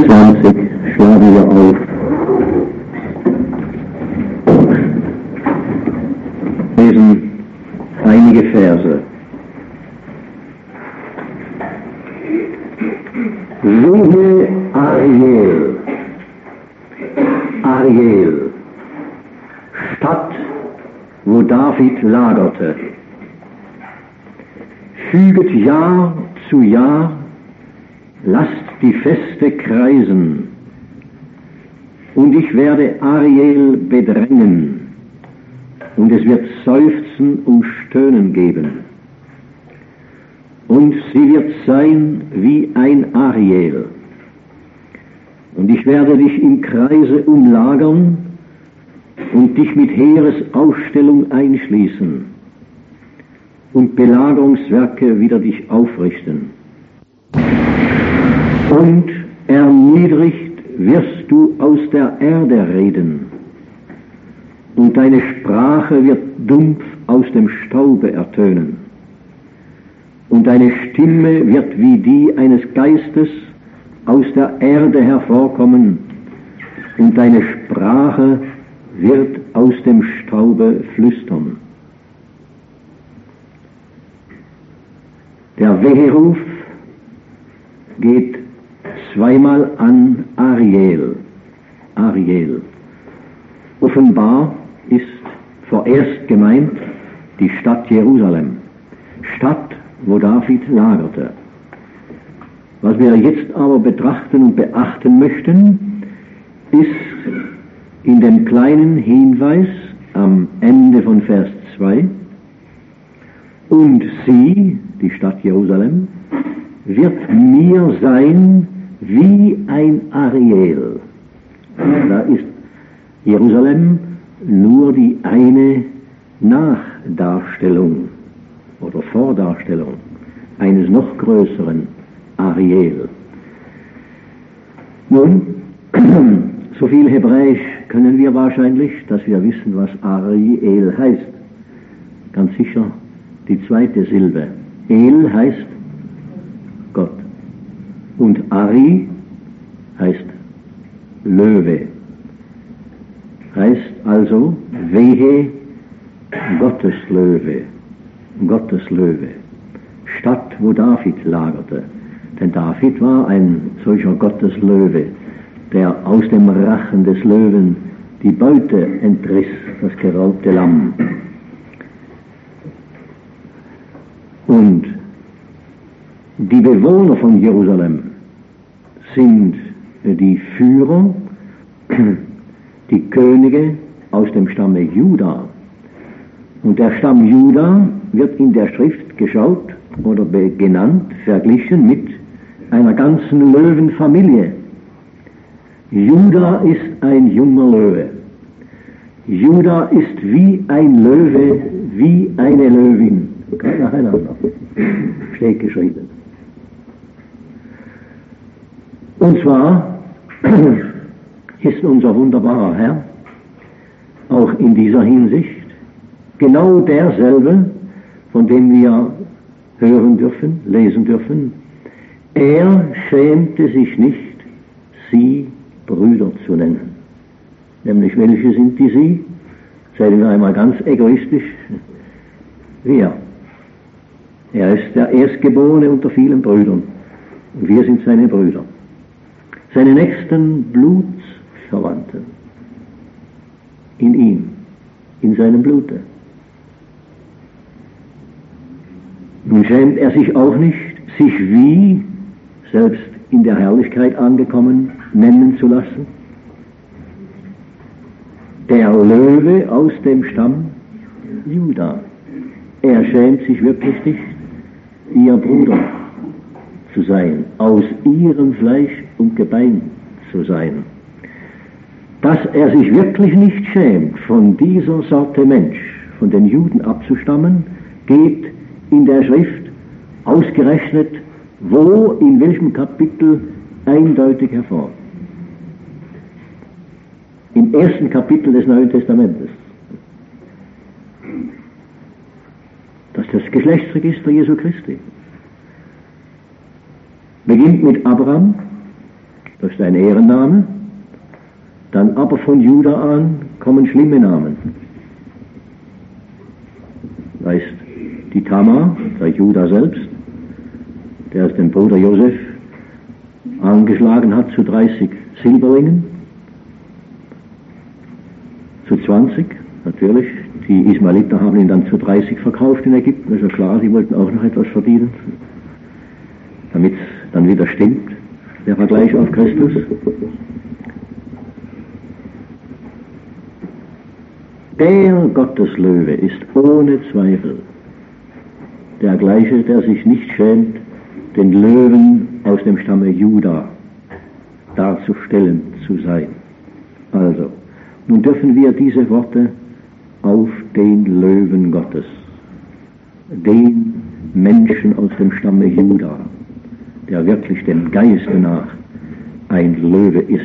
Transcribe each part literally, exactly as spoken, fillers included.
einundzwanzig schlagen wir auf. Lesen einige Verse. Siehe Ariel, Ariel, Stadt, wo David lagerte. Füget Jahr zu Jahr, lasst die Feste kreisen, und ich werde Ariel bedrängen, und es wird Seufzen und Stöhnen geben. Und sie wird sein wie ein Ariel. Und ich werde dich im Kreise umlagern und dich mit Heeresaufstellung einschließen und Belagerungswerke wider dich aufrichten. Und erniedrigt wirst du aus der Erde reden, und deine Sprache wird dumpf aus dem Staube ertönen. Und deine Stimme wird wie die eines Geistes aus der Erde hervorkommen, und deine Sprache wird aus dem Staube flüstern. Der Weheruf geht zweimal an Ariel. Ariel. Offenbar ist vorerst gemeint die Stadt Jerusalem. Stadt, wo David lagerte. Was wir jetzt aber betrachten und beachten möchten, ist in dem kleinen Hinweis am Ende von Vers zwei: Und sie, die Stadt Jerusalem, wird mir sein wie ein Ariel. Da ist Jerusalem nur die eine Nachdarstellung oder Vordarstellung eines noch größeren Ariel. Nun, so viel Hebräisch können wir wahrscheinlich, dass wir wissen, was Ariel heißt. Ganz sicher die zweite Silbe. El heißt Gott. Und Ari heißt Löwe. Heißt also, wehe Gottes Löwe. Gottes Löwe. Stadt, wo David lagerte. Denn David war ein solcher Gotteslöwe, der aus dem Rachen des Löwen die Beute entriss, das geraubte Lamm. Und die Bewohner von Jerusalem sind die Führer, die Könige aus dem Stamme Juda. Und der Stamm Juda wird in der Schrift geschaut oder genannt, verglichen mit einer ganzen Löwenfamilie. Juda ist ein junger Löwe. Juda ist wie ein Löwe, wie eine Löwin. Ganz nacheinander. Steht geschrieben. Und zwar ist unser wunderbarer Herr auch in dieser Hinsicht genau derselbe, von dem wir hören dürfen, lesen dürfen. Er schämte sich nicht, sie Brüder zu nennen. Nämlich, welche sind die sie? Sagen wir einmal ganz egoistisch. Wir. Er ist der Erstgeborene unter vielen Brüdern. Und wir sind seine Brüder. Seine nächsten Blutsverwandten. In ihm. In seinem Blute. Nun schämt er sich auch nicht, sich wie, selbst in der Herrlichkeit angekommen, nennen zu lassen. Der Löwe aus dem Stamm Juda. Er schämt sich wirklich nicht, ihr Bruder zu sein, aus ihrem Fleisch und Gebein zu sein. Dass er sich wirklich nicht schämt, von dieser Sorte Mensch, von den Juden abzustammen, geht in der Schrift ausgerechnet, wo, in welchem Kapitel, eindeutig hervor. Im ersten Kapitel des Neuen Testamentes. Das ist das Geschlechtsregister Jesu Christi. Beginnt mit Abraham Das ist ein Ehrenname. Dann aber von Juda an kommen schlimme Namen. Da ist die Tamar, der Juda selbst, der es den Bruder Josef angeschlagen hat zu dreißig Silberringen, zu zwanzig, natürlich. Die Ismaeliter haben ihn dann zu dreißig verkauft in Ägypten, ist ja klar, sie wollten auch noch etwas verdienen, damit es dann wieder stimmt, der Vergleich auf Christus. Der Gotteslöwe ist ohne Zweifel der gleiche, der sich nicht schämt, den Löwen aus dem Stamme Juda darzustellen zu sein. Also, nun dürfen wir diese Worte auf den Löwen Gottes, den Menschen aus dem Stamme Juda, der wirklich dem Geiste nach ein Löwe ist.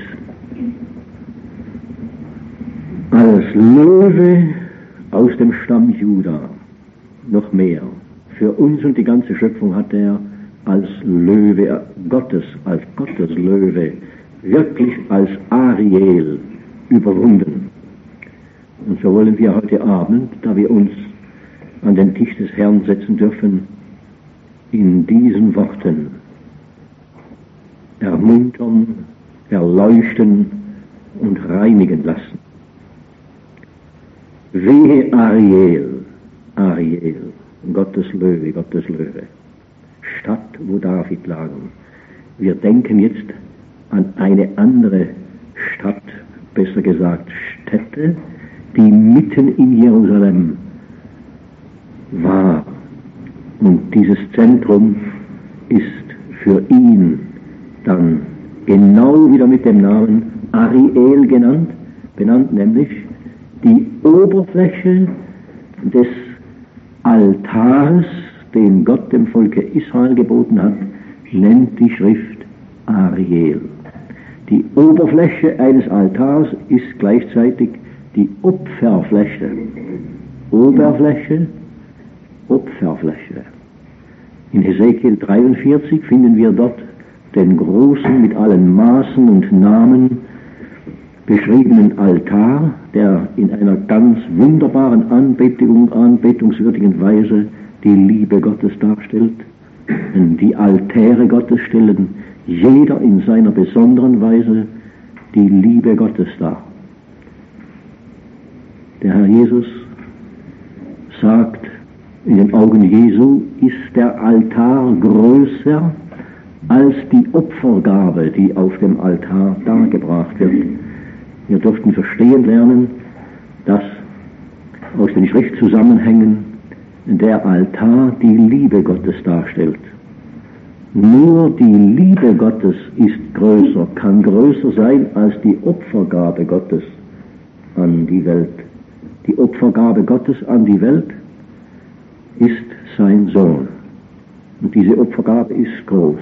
Als Löwe aus dem Stamm Juda, noch mehr, für uns und die ganze Schöpfung hat er als Löwe Gottes, als Gottes Löwe, wirklich als Ariel überwunden. Und so wollen wir heute Abend, da wir uns an den Tisch des Herrn setzen dürfen, in diesen Worten ermuntern, erleuchten und reinigen lassen. Wehe Ariel, Ariel, Gottes Löwe, Gottes Löwe, Stadt, wo David lag. Wir denken jetzt an eine andere Stadt, besser gesagt Stätte, die mitten in Jerusalem war. Und dieses Zentrum ist für ihn dann genau wieder mit dem Namen Ariel genannt, benannt nämlich die Oberfläche des Altars, den Gott dem Volke Israel geboten hat, nennt die Schrift Ariel. Die Oberfläche eines Altars ist gleichzeitig die Opferfläche. Oberfläche, Opferfläche. In Hesekiel dreiundvierzig finden wir dort den großen, mit allen Maßen und Namen beschriebenen Altar, der in einer ganz wunderbaren Anbetung, anbetungswürdigen Weise die Liebe Gottes darstellt. Die Altäre Gottes stellen jeder in seiner besonderen Weise die Liebe Gottes dar. Der Herr Jesus sagt, in den Augen Jesu ist der Altar größer als die Opfergabe, die auf dem Altar dargebracht wird. Wir durften verstehen lernen, dass aus den Schriftzusammenhängen der Altar die Liebe Gottes darstellt. Nur die Liebe Gottes ist größer, kann größer sein als die Opfergabe Gottes an die Welt. Die Opfergabe Gottes an die Welt ist sein Sohn. Und diese Opfergabe ist groß,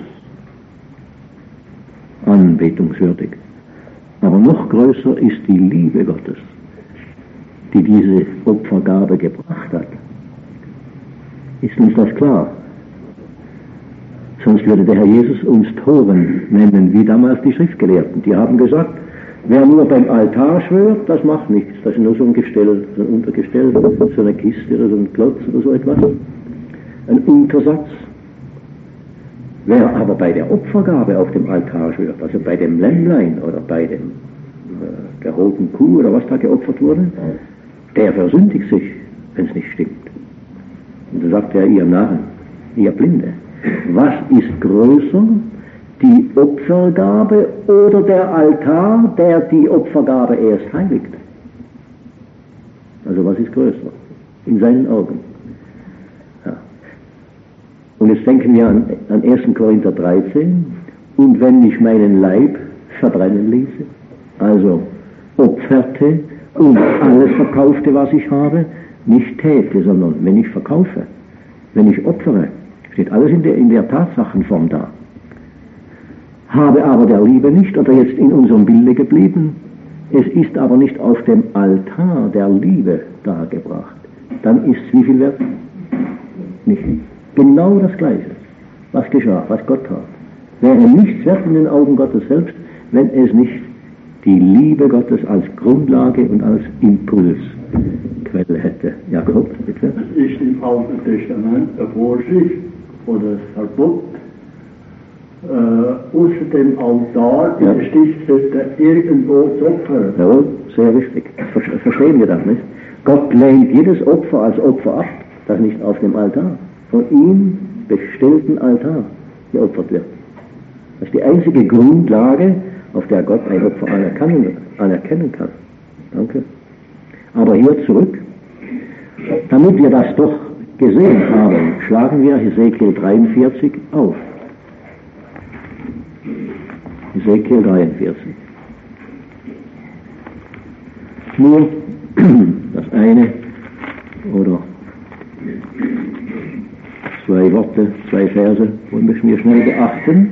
anbetungswürdig. Aber noch größer ist die Liebe Gottes, die diese Opfergabe gebracht hat. Ist uns das klar? Sonst würde der Herr Jesus uns Toren nennen, wie damals die Schriftgelehrten. Die haben gesagt, wer nur beim Altar schwört, das macht nichts. Das ist nur so ein Gestell, so ein Untergestell, so eine Kiste oder so ein Klotz oder so etwas. Ein Untersatz. Wer aber bei der Opfergabe auf dem Altar schwört, also bei dem Lämmlein oder bei dem, äh, der roten Kuh oder was da geopfert wurde, der versündigt sich, wenn es nicht stimmt. Und dann sagt er, ihr Narren, ihr Blinde, was ist größer, die Opfergabe oder der Altar, der die Opfergabe erst heiligt? Also was ist größer? In seinen Augen. Ja. Und jetzt denken wir an, an ersten Korinther dreizehn, und wenn ich meinen Leib verbrennen ließe, also opferte und alles verkaufte, was ich habe, nicht täte, sondern wenn ich verkaufe, wenn ich opfere, steht alles in der, in der Tatsachenform da. Habe aber der Liebe nicht, oder jetzt in unserem Bilde geblieben, es ist aber nicht auf dem Altar der Liebe dargebracht, dann ist es wie viel wert? Nicht. Genau das Gleiche. Was geschah, was Gott tat. Wäre nichts wert in den Augen Gottes selbst, wenn es nicht die Liebe Gottes als Grundlage und als Impulsquelle hätte. Jakob, bitte. Es ist im Alten Testament eine Vorschrift oder ein Verbot, äh, außer dem Altar in Ja. der Stiftshütte irgendwo zu opfern. Jawohl, sehr wichtig. Ver- Verstehen wir das nicht? Gott lehnt jedes Opfer als Opfer ab, das nicht auf dem Altar, von ihm bestellten Altar geopfert wird. Das ist die einzige Grundlage, auf der Gott ein Opfer anerkennen, anerkennen kann. Danke. Aber hier zurück. Damit wir das doch gesehen haben, schlagen wir Hesekiel dreiundvierzig auf. Hesekiel dreiundvierzig. Nur das eine oder zwei Worte, zwei Verse müssen wir schnell beachten.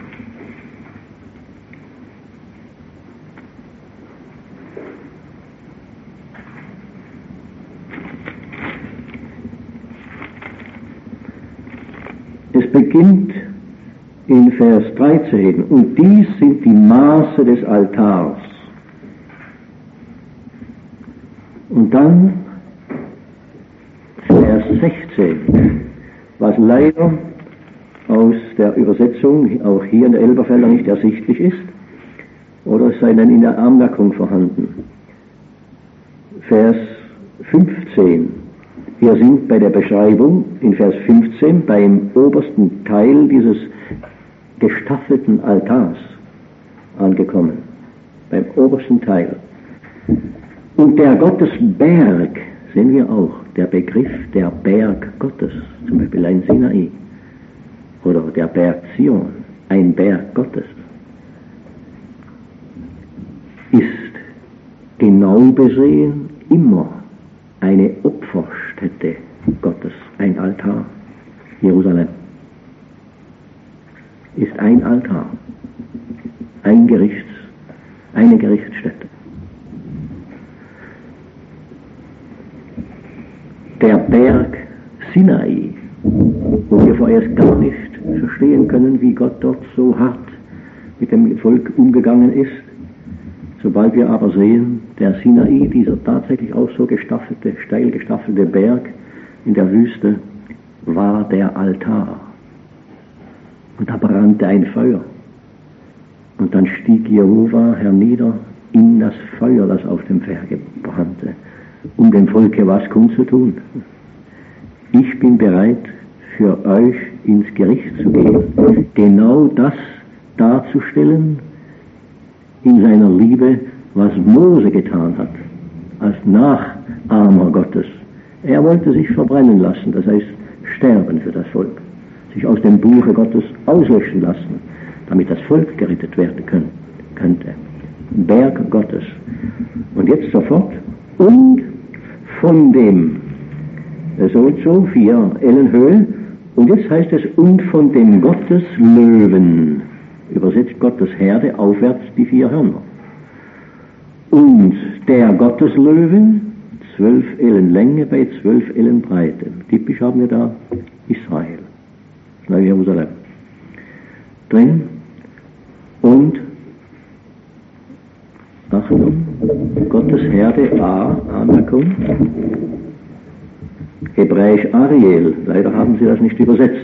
Es beginnt in Vers dreizehn, und dies sind die Maße des Altars. Und dann Vers sechzehn, was leider aus der Übersetzung auch hier in der Elberfelder nicht ersichtlich ist, oder es sei dann in der Anmerkung vorhanden. Vers fünfzehn. Wir sind bei der Beschreibung in Vers fünfzehn beim obersten Teil dieses gestaffelten Altars angekommen. Beim obersten Teil. Und der Gottesberg sehen wir auch, der Begriff der Berg Gottes, zum Beispiel ein Sinai oder der Berg Zion, ein Berg Gottes, ist genau besehen immer eine Opferstätte Gottes, ein Altar. Jerusalem ist ein Altar, ein Gerichts, eine Gerichtsstätte. Der Berg Sinai, wo wir vorerst gar nicht verstehen können, wie Gott dort so hart mit dem Volk umgegangen ist. Sobald wir aber sehen, der Sinai, dieser tatsächlich auch so gestaffelte, steil gestaffelte Berg in der Wüste, war der Altar. Und da brannte ein Feuer. Und dann stieg Jehova hernieder in das Feuer, das auf dem Berge brannte, um dem Volke was kundzutun. Ich bin bereit, für euch ins Gericht zu gehen, genau das darzustellen in seiner Liebe, was Mose getan hat, als Nachahmer Gottes. Er wollte sich verbrennen lassen, das heißt sterben für das Volk, sich aus dem Buche Gottes auslöschen lassen, damit das Volk gerettet werden könnte. Berg Gottes. Und jetzt sofort, und von dem so und so, vier Ellen Höhe, und jetzt heißt es, und von dem Gotteslöwen, übersetzt Gottes Herde, aufwärts die vier Hörner. Und der Gotteslöwe, zwölf Ellen Länge bei zwölf Ellen Breite. Typisch haben wir da Israel, Neue Jerusalem drin. Und Achtung, Gottes Herde A, Anmerkung, hebräisch Ariel, leider haben sie das nicht übersetzt.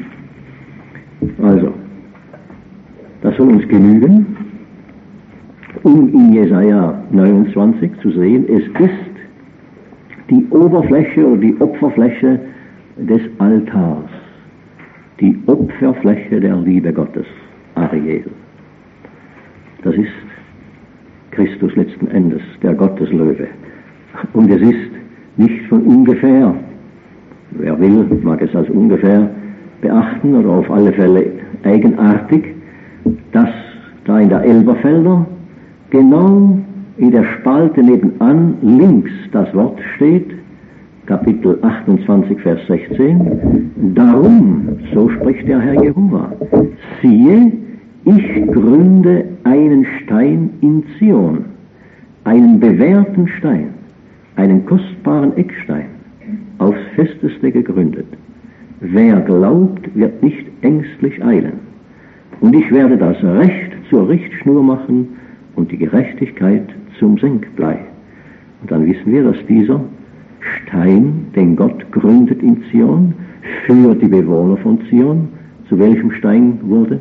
Also, das soll uns genügen, um in Jesaja neunundzwanzig zu sehen, es ist die Oberfläche oder die Opferfläche des Altars, die Opferfläche der Liebe Gottes, Ariel. Das ist Christus letzten Endes, der Gotteslöwe. Und es ist nicht von ungefähr, wer will, mag es als ungefähr beachten oder auf alle Fälle eigenartig, dass da in der Elberfelder genau in der Spalte nebenan links das Wort steht, Kapitel achtundzwanzig, Vers sechzehn, darum, so spricht der Herr Jehova, siehe, ich gründe einen Stein in Zion, einen bewährten Stein, einen kostbaren Eckstein, aufs Festeste gegründet. Wer glaubt, wird nicht ängstlich eilen. Und ich werde das Recht zur Richtschnur machen und die Gerechtigkeit zum Senkblei. Und dann wissen wir, dass dieser Stein, den Gott gründet in Zion, für die Bewohner von Zion, zu welchem Stein wurde?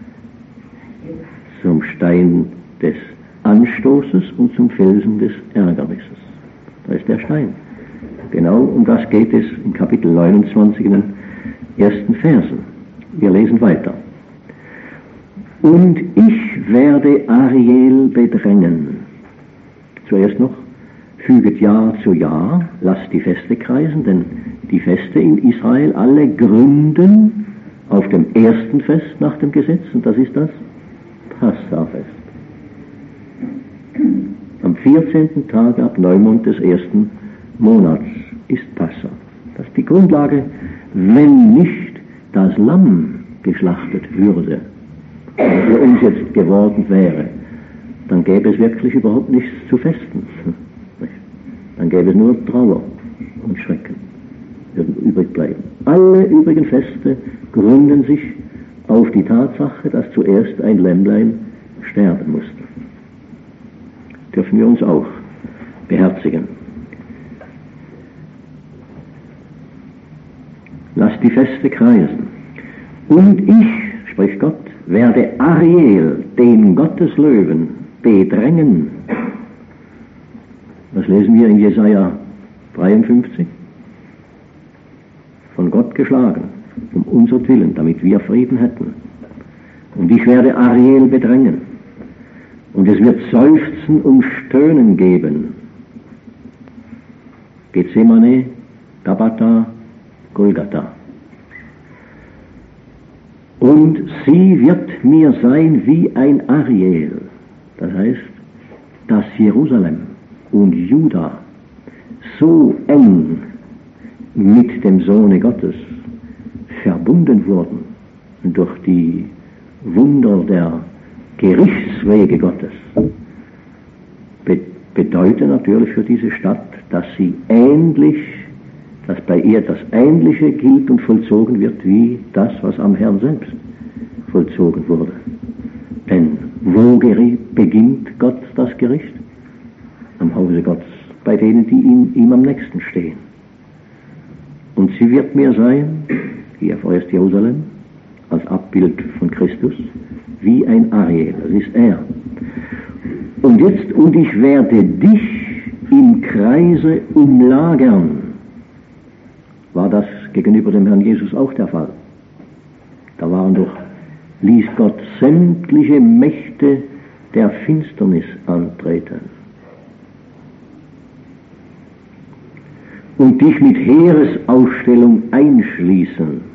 Zum Stein des Anstoßes und zum Felsen des Ärgernisses. Da ist der Stein. Genau um das geht es in Kapitel neunundzwanzig in den ersten Versen. Wir lesen weiter. Und ich werde Ariel bedrängen. Zuerst noch, füget Jahr zu Jahr, lasst die Feste kreisen, denn die Feste in Israel alle gründen auf dem ersten Fest nach dem Gesetz, und das ist das Passafest. Am vierzehnten Tag ab Neumond des ersten Monats ist Passa. Das ist die Grundlage, wenn nicht das Lamm geschlachtet würde, was für uns jetzt geworden wäre, dann gäbe es wirklich überhaupt nichts zu festen. Dann gäbe es nur Trauer und Schrecken, würden übrig bleiben. Alle übrigen Feste gründen sich auf die Tatsache, dass zuerst ein Lämmlein sterben musste. Dürfen wir uns auch beherzigen. Lasst die Feste kreisen. Und ich, spricht Gott, werde Ariel, den Gotteslöwen, bedrängen. Das lesen wir in Jesaja dreiundfünfzig. Von Gott geschlagen, um unser Willen, damit wir Frieden hätten. Und ich werde Ariel bedrängen. Und es wird Seufzen und Stöhnen geben. Gethsemane, Gabata, Golgatha. Und sie wird mir sein wie ein Ariel. Das heißt, dass Jerusalem und Juda so eng mit dem Sohne Gottes verbunden wurden durch die Wunder der Gerichtswege Gottes, Be- bedeutet natürlich für diese Stadt, dass sie ähnlich, dass bei ihr das Ähnliche gilt und vollzogen wird, wie das, was am Herrn selbst vollzogen wurde. Denn wo geri- beginnt Gott das Gericht? Am Hause Gottes, bei denen, die ihm, ihm am nächsten stehen. Und sie wird mir sein, hier vorerst Jerusalem, als Abbild von Christus, wie ein Ariel, das ist er. Und jetzt, und ich werde dich im Kreise umlagern. War das gegenüber dem Herrn Jesus auch der Fall? Da waren doch, ließ Gott sämtliche Mächte der Finsternis antreten. Und dich mit Heeresaufstellung einschließen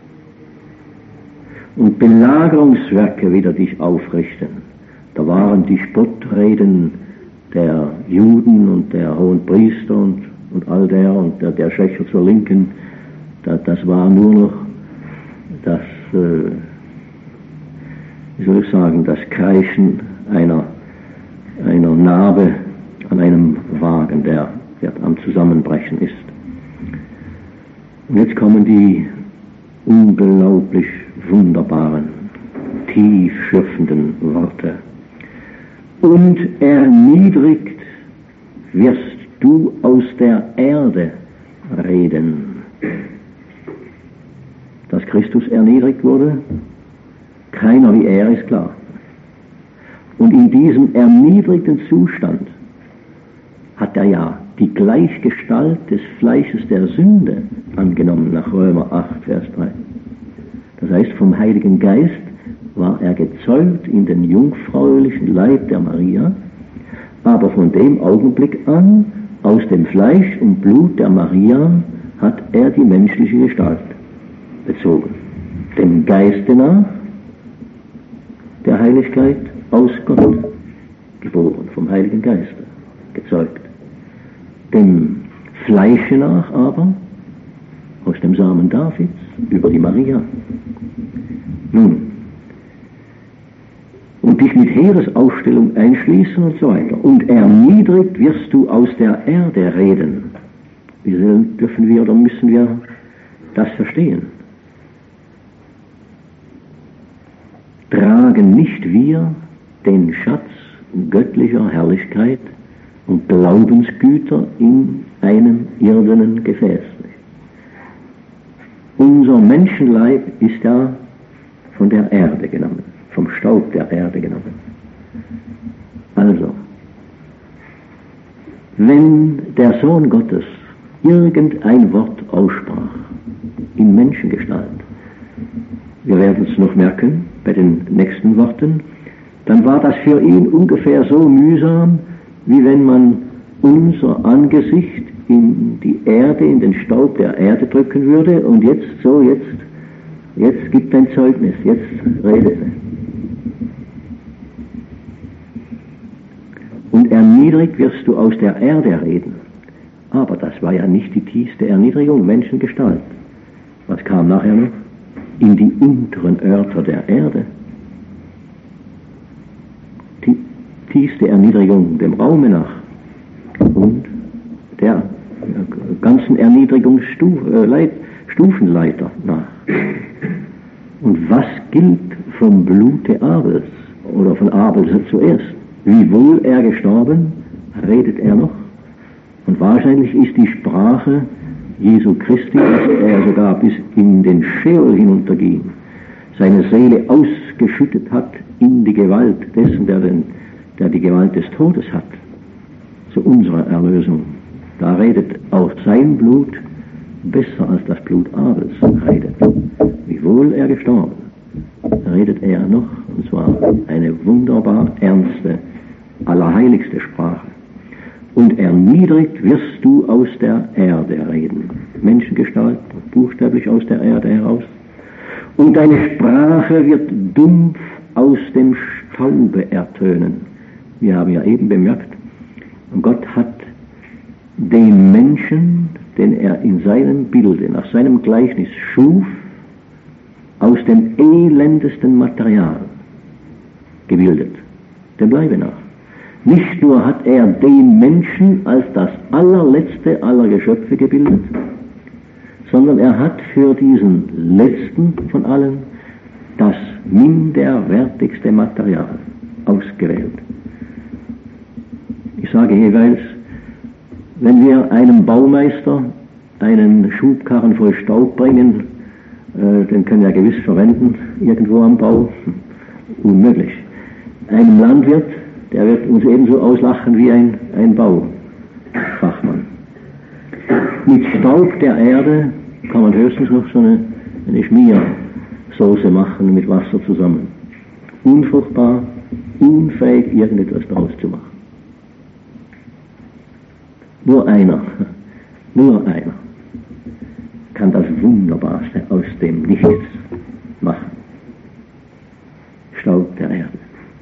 und Belagerungswerke wieder dich aufrichten. Da waren die Spottreden der Juden und der hohen Priester und, und all der und der, der Schächer zur Linken. Da, das war nur noch das, äh, wie soll ich sagen, das Kreischen einer, einer Narbe an einem Wagen, der, der am Zusammenbrechen ist. Und jetzt kommen die unglaublich wunderbaren, tief schürfenden Worte. Und erniedrigt wirst du aus der Erde reden. Dass Christus erniedrigt wurde, keiner wie er, ist klar. Und in diesem erniedrigten Zustand hat er ja die Gleichgestalt des Fleisches der Sünde angenommen, nach Römer acht, Vers drei. Das heißt, vom Heiligen Geist war er gezeugt in den jungfräulichen Leib der Maria, aber von dem Augenblick an, aus dem Fleisch und Blut der Maria, hat er die menschliche Gestalt bezogen. Dem Geiste nach, der Heiligkeit, aus Gott geboren, vom Heiligen Geiste gezeugt. Dem Fleische nach aber, aus dem Samen Davids, über die Maria. Nun, und dich mit Heeresaufstellung einschließen und so weiter. Und erniedrigt wirst du aus der Erde reden. Wie dürfen wir oder müssen wir das verstehen? Tragen nicht wir den Schatz göttlicher Herrlichkeit und Glaubensgüter in einem irdenen Gefäß. Unser Menschenleib ist ja von der Erde genommen, vom Staub der Erde genommen. Also, wenn der Sohn Gottes irgendein Wort aussprach, in Menschengestalt, wir werden es noch merken bei den nächsten Worten, dann war das für ihn ungefähr so mühsam, wie wenn man unser Angesicht in die Erde, in den Staub der Erde drücken würde und jetzt so, jetzt, jetzt gibt ein Zeugnis, jetzt rede. Und erniedrigt wirst du aus der Erde reden. Aber das war ja nicht die tiefste Erniedrigung, Menschengestalt. Was kam nachher noch? In die unteren Örter der Erde. Die tiefste Erniedrigung dem Raume nach und der ganzen Erniedrigungsstufenleiter nach. Und was gilt vom Blute Abels oder von Abel zuerst? Wiewohl er gestorben, redet er noch. Und wahrscheinlich ist die Sprache Jesu Christi, dass er sogar bis in den Scheol hinunterging, seine Seele ausgeschüttet hat in die Gewalt dessen, der, den, der die Gewalt des Todes hat, zu unserer Erlösung. Da redet auch sein Blut besser als das Blut Abels redet. Wiewohl er gestorben, redet er noch, und zwar eine wunderbar ernste, allerheiligste Sprache. Und erniedrigt wirst du aus der Erde reden. Menschengestalt, buchstäblich aus der Erde heraus. Und deine Sprache wird dumpf aus dem Staube ertönen. Wir haben ja eben bemerkt, Gott hat den Menschen, den er in seinem Bilde, nach seinem Gleichnis schuf, aus dem elendesten Material gebildet. Dem Bleibe nach. Nicht nur hat er den Menschen als das allerletzte aller Geschöpfe gebildet, sondern er hat für diesen letzten von allen das minderwertigste Material ausgewählt. Ich sage jeweils, wenn wir einem Baumeister einen Schubkarren voll Staub bringen, äh, den können wir gewiss verwenden, irgendwo am Bau, unmöglich. Einem Landwirt, der wird uns ebenso auslachen wie ein, ein Baufachmann. Mit Staub der Erde kann man höchstens noch so eine, eine Schmiersoße machen mit Wasser zusammen. Unfruchtbar, unfähig, irgendetwas daraus zu machen. Nur einer, nur einer kann das Wunderbarste aus dem Nichts machen. Staub der Erde.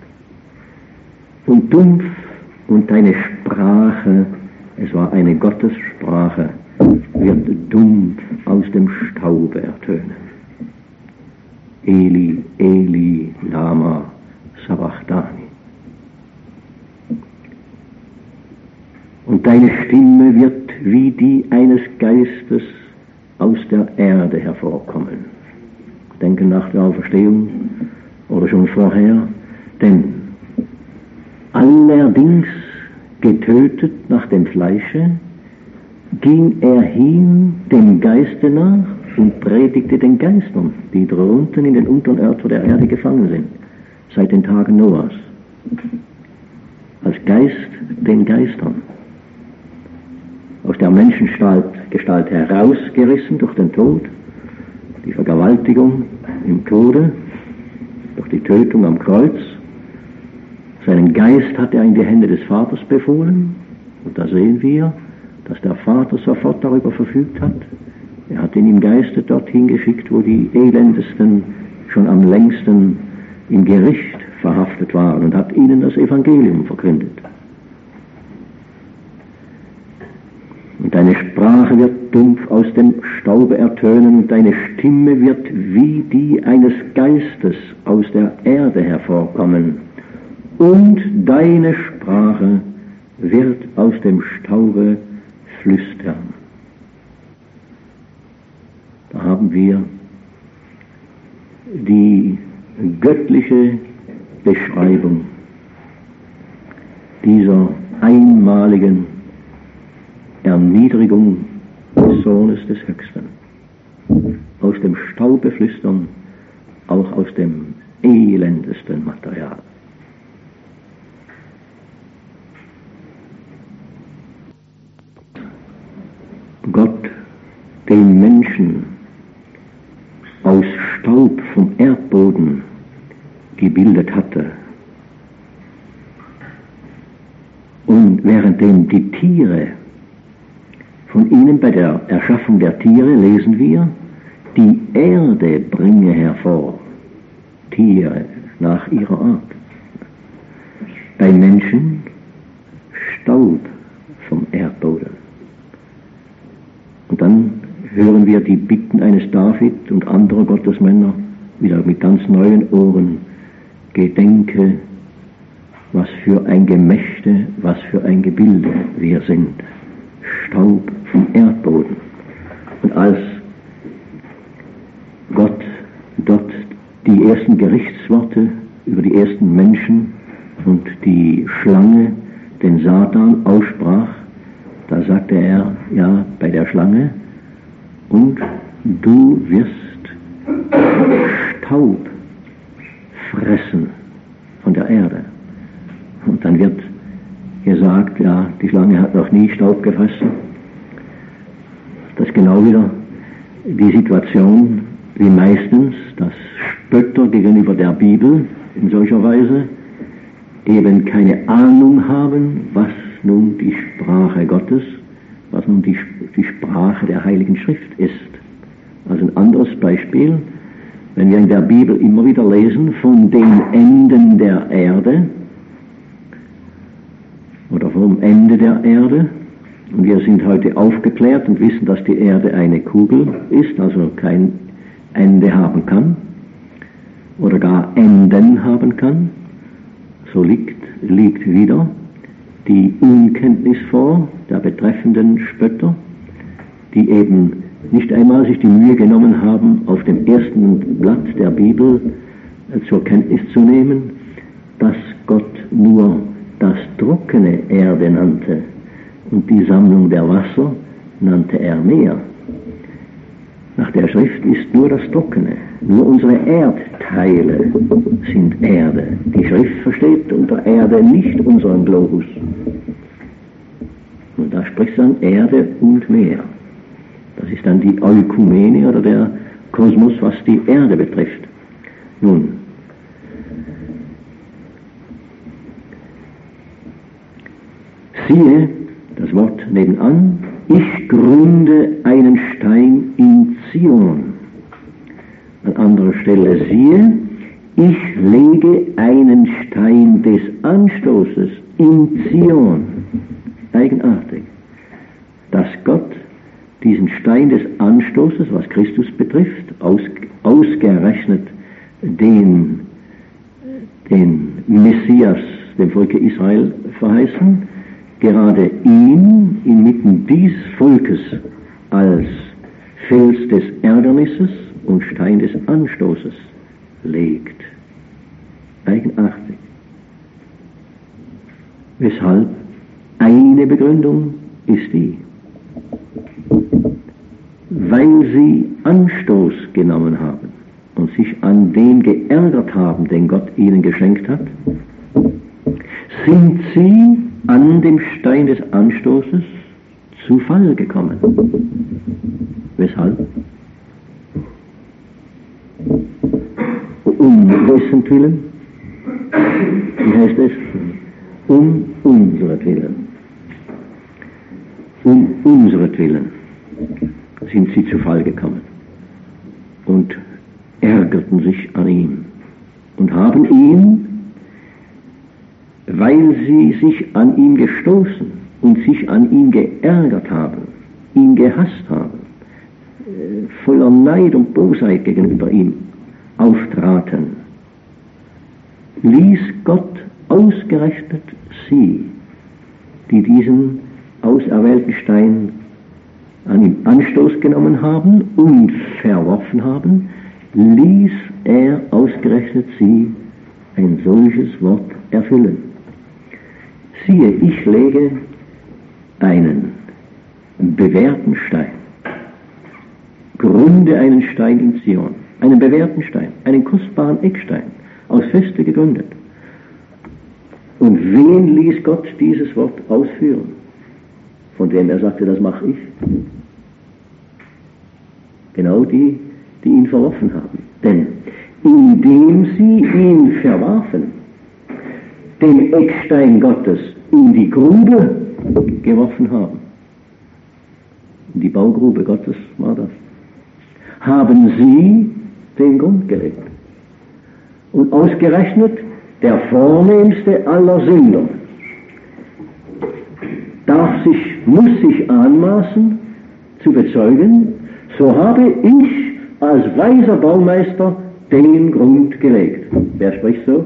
Und dumpf und deine Sprache, es war eine Gottessprache, wird dumpf aus dem Staube ertönen. Eli, Eli, lama sabachthani. Und deine Stimme wird wie die eines Geistes aus der Erde hervorkommen. Denken nach der Auferstehung oder schon vorher, denn allerdings getötet nach dem Fleische, ging er hin dem Geiste nach und predigte den Geistern, die drunten in den unteren Örtern der Erde gefangen sind, seit den Tagen Noahs. Als Geist den Geistern. Aus der Menschengestalt Gestalt herausgerissen durch den Tod, die Vergewaltigung im Tode, durch die Tötung am Kreuz. Seinen Geist hat er in die Hände des Vaters befohlen. Und da sehen wir, dass der Vater sofort darüber verfügt hat. Er hat ihn im Geiste dorthin geschickt, wo die Elendesten schon am längsten im Gericht verhaftet waren und hat ihnen das Evangelium verkündet. Und deine Sprache wird dumpf aus dem Staube ertönen, und deine Stimme wird wie die eines Geistes aus der Erde hervorkommen. Und deine Sprache wird aus dem Staube flüstern. Da haben wir die göttliche Beschreibung dieser einmaligen Erniedrigung des Sohnes des Höchsten. Aus dem Staube flüstern, auch aus dem elendesten Material. Gott den Menschen aus Staub vom Erdboden gebildet hatte. Und währenddem die Tiere, von ihnen bei der Erschaffung der Tiere lesen wir, die Erde bringe hervor, Tiere nach ihrer Art. Bei Menschen Staub vom Erdboden. Und dann hören wir die Bitten eines David und anderer Gottesmänner wieder mit ganz neuen Ohren. Gedenke, was für ein Gemächte, was für ein Gebilde wir sind. Staub vom Erdboden. Und als Gott dort die ersten Gerichtsworte über die ersten Menschen und die Schlange, den Satan, aussprach, da sagte er, ja, bei der Schlange, und du wirst Staub fressen von der Erde. Und dann wird gesagt, ja, die Schlange hat noch nie Staub gefressen. Das ist genau wieder die Situation, wie meistens, dass Spötter gegenüber der Bibel in solcher Weise eben keine Ahnung haben, was nun die Sprache Gottes, was nun die, die Sprache der Heiligen Schrift ist. Also ein anderes Beispiel, wenn wir in der Bibel immer wieder lesen von den Enden der Erde oder vom Ende der Erde, und wir sind heute aufgeklärt und wissen, dass die Erde eine Kugel ist, also kein Ende haben kann oder gar Enden haben kann, so liegt, liegt wieder die Unkenntnis vor der betreffenden Spötter, die eben nicht einmal sich die Mühe genommen haben, auf dem ersten Blatt der Bibel zur Kenntnis zu nehmen, dass Gott nur das trockene Erde nannte und die Sammlung der Wasser nannte er Meer. Nach der Schrift ist nur das Trockene, nur unsere Erdteile sind Erde. Die Schrift versteht unter Erde nicht unseren Globus. Und da spricht dann Erde und Meer. Das ist dann die Eukumene oder der Kosmos, was die Erde betrifft. Nun, siehe, das Wort nebenan, ich gründe einen Stein in Zion. An anderer Stelle, siehe, ich lege einen Stein des Anstoßes in Zion. Eigenartig, dass Gott diesen Stein des Anstoßes, was Christus betrifft, aus, ausgerechnet den, den Messias, dem Volke Israel verheißen, gerade ihn inmitten dieses Volkes als Fels des Ärgernisses und Stein des Anstoßes legt. Eigenartig. Weshalb? Eine Begründung ist die, weil sie Anstoß genommen haben und sich an den geärgert haben, den Gott ihnen geschenkt hat, sind sie an dem Stein des Anstoßes zu Fall gekommen. Weshalb? Um wessen Willen? Wie heißt es? Um unseretwillen. Um unseretwillen sind sie zu Fall gekommen und ärgerten sich an ihm und haben ihn, weil sie sich an ihm gestoßen und sich an ihm geärgert haben, ihn gehasst haben, voller Neid und Bosheit gegenüber ihm auftraten, ließ Gott ausgerechnet sie, die diesen auserwählten Stein an ihm Anstoß genommen haben und verworfen haben, ließ er ausgerechnet sie ein solches Wort erfüllen. siehe, ich lege einen bewährten Stein, gründe einen Stein in Zion, einen bewährten Stein, einen kostbaren Eckstein, aus Feste gegründet. Und wen ließ Gott dieses Wort ausführen? Von dem er sagte, das mache ich. Genau die, die ihn verworfen haben. Denn indem sie ihn verwarfen, den Eckstein Gottes in die Grube geworfen haben, in die Baugrube Gottes war das, haben sie den Grund gelegt. Und ausgerechnet der vornehmste aller Sünder darf sich, muss sich anmaßen zu bezeugen, so habe ich als weiser Baumeister den Grund gelegt. Wer spricht so?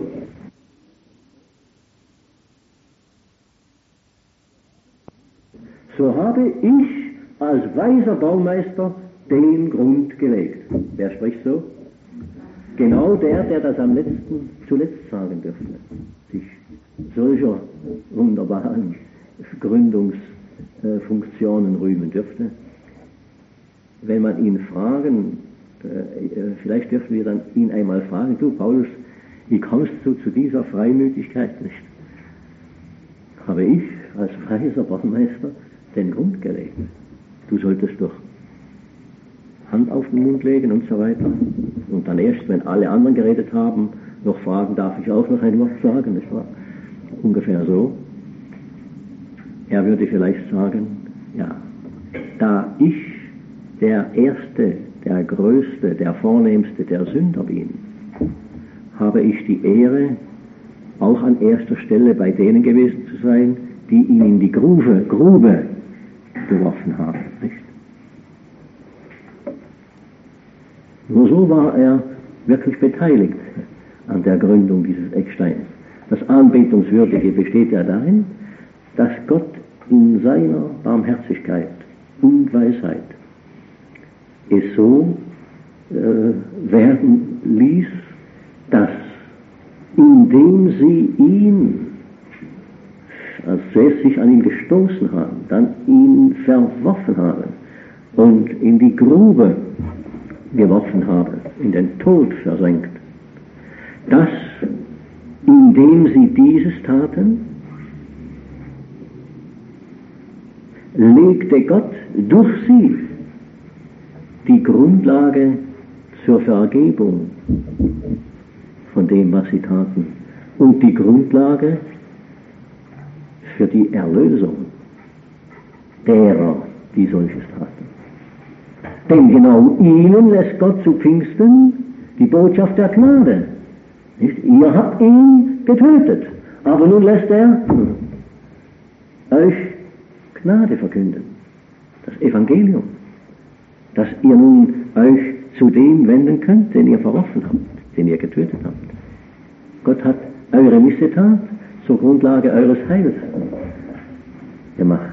So habe ich als weiser Baumeister den Grund gelegt. Wer spricht so? Genau der, der das am letzten, zuletzt sagen dürfte, sich solcher wunderbaren Gründungsfunktionen rühmen dürfte. Wenn man ihn fragen, vielleicht dürfen wir dann ihn einmal fragen, du Paulus, wie kommst du zu dieser Freimütigkeit nicht? Habe ich als weiser Baumeister den Grund gelegt. Du solltest doch Hand auf den Mund legen und so weiter. Und dann erst, wenn alle anderen geredet haben, noch fragen, darf ich auch noch ein Wort sagen? Das war ungefähr so. Er würde vielleicht sagen, ja, da ich der Erste, der Größte, der Vornehmste der Sünder bin, habe ich die Ehre, auch an erster Stelle bei denen gewesen zu sein, die ihn in die Grube, Grube geworfen haben. Nicht? Nur so war er wirklich beteiligt an der Gründung dieses Ecksteins. Das Anbetungswürdige besteht ja darin, dass Gott in seiner Barmherzigkeit und Weisheit es so äh, werden ließ, dass indem sie ihn, als sie sich an ihn gestoßen haben, dann ihn verworfen haben und in die Grube geworfen haben, in den Tod versenkt, dass indem sie dieses taten, legte Gott durch sie die Grundlage zur Vergebung von dem, was sie taten, und die Grundlage für die Erlösung derer, die solches taten. Denn genau ihnen lässt Gott zu Pfingsten die Botschaft der Gnade. Nicht? Ihr habt ihn getötet, aber nun lässt er euch Gnade verkünden, das Evangelium, dass ihr nun euch zu dem wenden könnt, den ihr verworfen habt, den ihr getötet habt. Gott hat eure Missetat zur Grundlage eures Heils gemacht.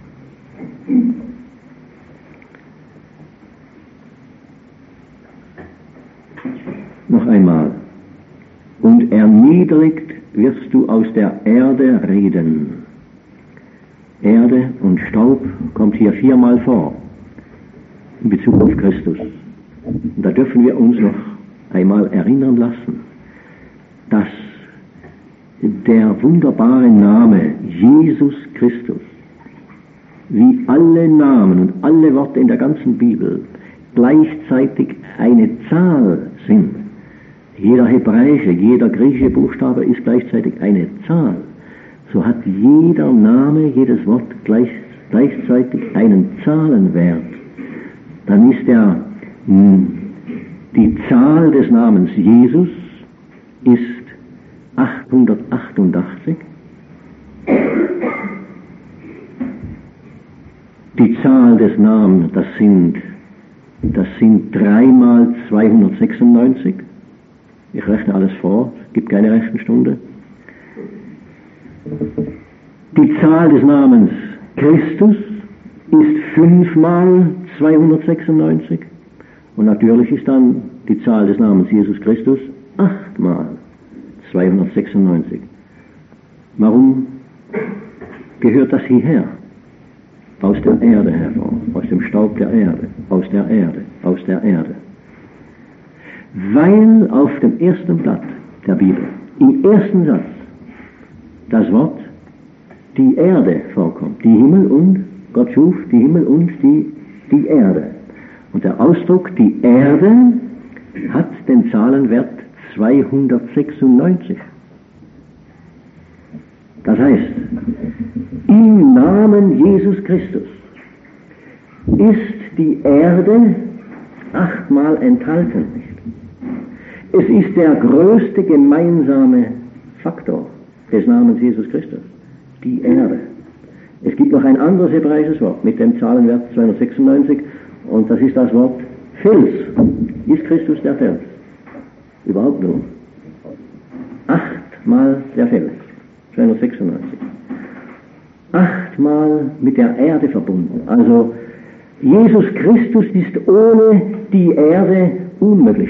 Noch einmal. Und erniedrigt wirst du aus der Erde reden. Erde und Staub kommt hier viermal vor in Bezug auf Christus. Und da dürfen wir uns noch einmal erinnern lassen, dass der wunderbare Name Jesus Christus, wie alle Namen und alle Worte in der ganzen Bibel, gleichzeitig eine Zahl sind. Jeder hebräische, jeder griechische Buchstabe ist gleichzeitig eine Zahl. So hat jeder Name, jedes Wort gleich, gleichzeitig einen Zahlenwert. Dann ist der, die Zahl des Namens Jesus ist achthundertachtundachtzig. Die Zahl des Namens, das sind, das sind drei mal zweihundertsechsundneunzig. Ich rechne alles vor, es gibt keine Rechenstunde. Die Zahl des Namens Christus ist fünf mal zweihundertsechsundneunzig. Und natürlich ist dann die Zahl des Namens Jesus Christus acht mal zweihundertsechsundneunzig. Warum gehört das hierher, aus der Erde hervor, aus dem Staub der Erde, aus der Erde, aus der Erde. Weil auf dem ersten Blatt der Bibel, im ersten Satz, das Wort die Erde vorkommt, die Himmel und, Gott schuf die Himmel und die, die Erde. Und der Ausdruck die Erde hat den Zahlenwert zweihundertsechsundneunzig. Das heißt, im Namen Jesus Christus ist die Erde achtmal enthalten. Es ist der größte gemeinsame Faktor des Namens Jesus Christus, die Erde. Es gibt noch ein anderes hebräisches Wort mit dem Zahlenwert zweihundertsechsundneunzig und das ist das Wort Fels. Ist Christus der Fels? Überhaupt nur. Achtmal der Fels. zweihundertsechsundneunzig. Achtmal mit der Erde verbunden. Also Jesus Christus ist ohne die Erde unmöglich.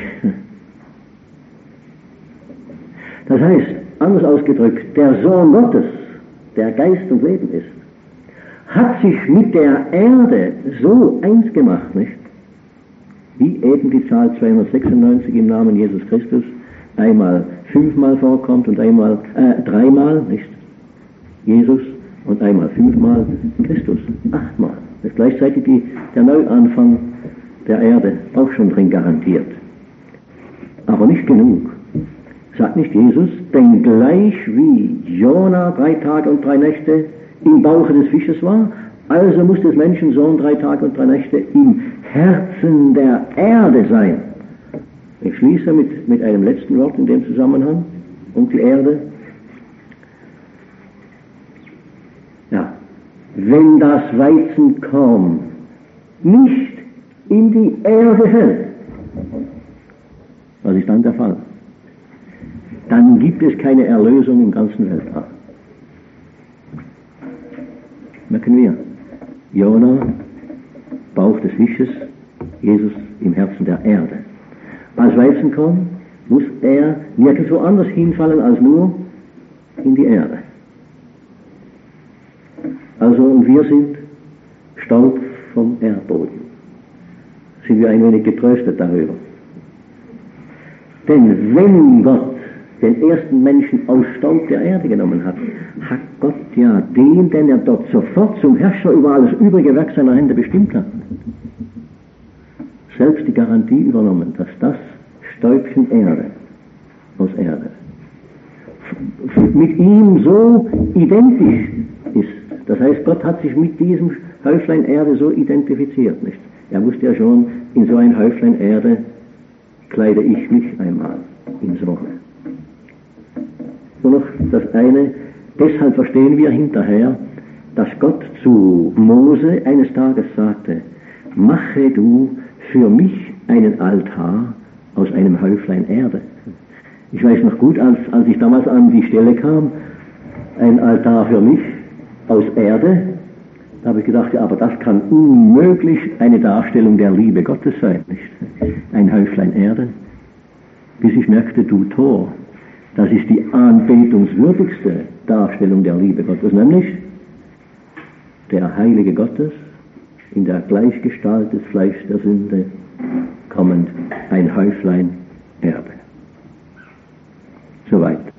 Das heißt, anders ausgedrückt, der Sohn Gottes, der Geist und Leben ist, hat sich mit der Erde so eins gemacht, nicht? Wie eben die Zahl zweihundertsechsundneunzig im Namen Jesus Christus einmal fünfmal vorkommt und einmal, äh, dreimal, nicht? Jesus und einmal fünfmal Christus, achtmal. Das ist gleichzeitig die, der Neuanfang der Erde auch schon drin garantiert. Aber nicht genug. Sagt nicht Jesus, denn gleich wie Jona drei Tage und drei Nächte im Bauche des Fisches war, also muss des Menschensohn drei Tage und drei Nächte im Herzen der Erde sein. Ich schließe mit, mit einem letzten Wort in dem Zusammenhang um die Erde. Ja, wenn das Weizenkorn nicht in die Erde fällt, was ist dann der Fall? Dann gibt es keine Erlösung im ganzen Weltall. Merken wir, Jona, Bauch des Fisches, Jesus im Herzen der Erde. Als Weizenkorn muss er nirgendwo anders hinfallen als nur in die Erde. Also, und wir sind Staub vom Erdboden. Sind wir ein wenig getröstet darüber. Denn wenn Gott den ersten Menschen aus Staub der Erde genommen hat, hat Gott ja den, den er dort sofort zum Herrscher über alles übrige Werk seiner Hände bestimmt hat, selbst die Garantie übernommen, dass das Stäubchen Erde aus Erde mit ihm so identisch ist. Das heißt, Gott hat sich mit diesem Häuflein Erde so identifiziert, nicht? Er wusste ja schon, in so ein Häuflein Erde kleide ich mich einmal in Sonne. Nur noch das eine, deshalb verstehen wir hinterher, dass Gott zu Mose eines Tages sagte, mache du für mich einen Altar aus einem Häuflein Erde. Ich weiß noch gut, als, als ich damals an die Stelle kam, ein Altar für mich aus Erde, da habe ich gedacht, ja, aber das kann unmöglich eine Darstellung der Liebe Gottes sein, nicht? Ein Häuflein Erde. Bis ich merkte, du Tor, das ist die anbetungswürdigste Darstellung der Liebe Gottes, nämlich der Heilige Gottes in der Gleichgestalt des Fleisch der Sünde kommend, ein Häuflein Erde. Soweit.